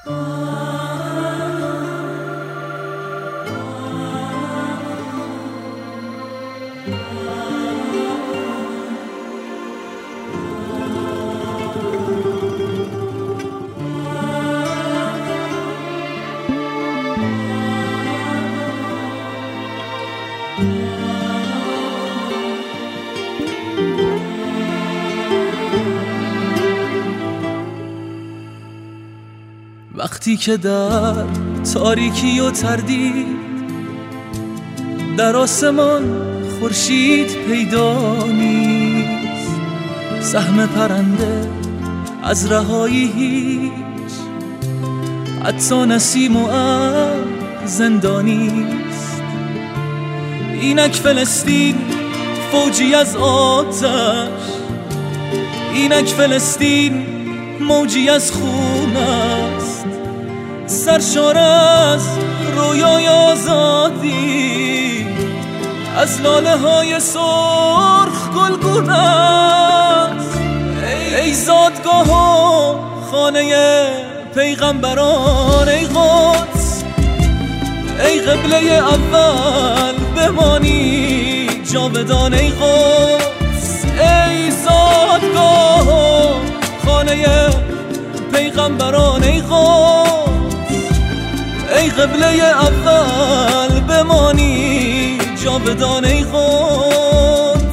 وقتی که در تاریکی و تردید در آسمان خورشید پیدا نیست، سهم پرنده از رهایی هیچ، حتی نسیم و زندانیست. اینک فلسطین فوجی از آتش، اینک فلسطین موجی از خون است، سرشار از رویای آزادی، از لاله های سرخ گلگون است. ای زادگاه و خانه پیغمبران، ای قدس، ای قبله اول بمانی جاودان، ای قدس. ای زادگاه و خانه پیغمبران، ای قدس، ای قبله اول بمانی جاودان، ای قدس.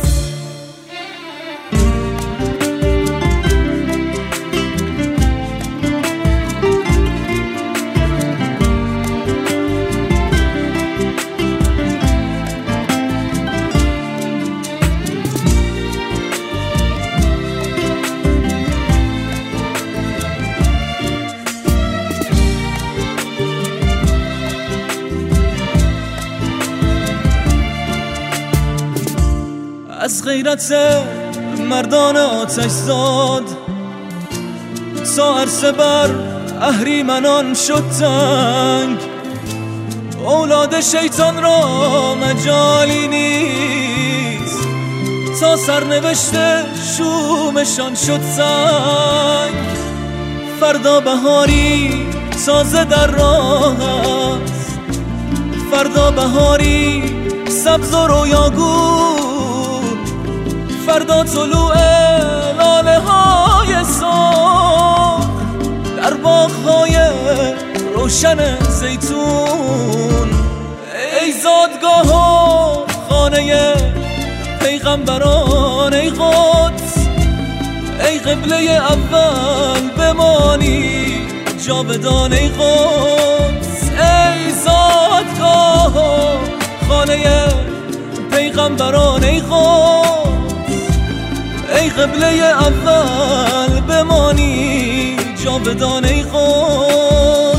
از غیرت مردان آتش زاد تا عرصه بر اهریمنان شد تنگ، اولاد شیطان را مجالی نیست تا سرنوشت شومشان شد سنگ. فردا بهاری تازه در راه است، فردا بهاری سبز و رویاگون، فردا طلوع لاله های سرخ در باغ های روشن زیتون. ای زادگاه و خانه پیغمبران، ای قدس، ای قبله اول بمانی جاودان، ای قدس. ای زادگاه و خانه پیغمبران، ای قدس، ای قبله اول بمانی جاودان، ای قدس.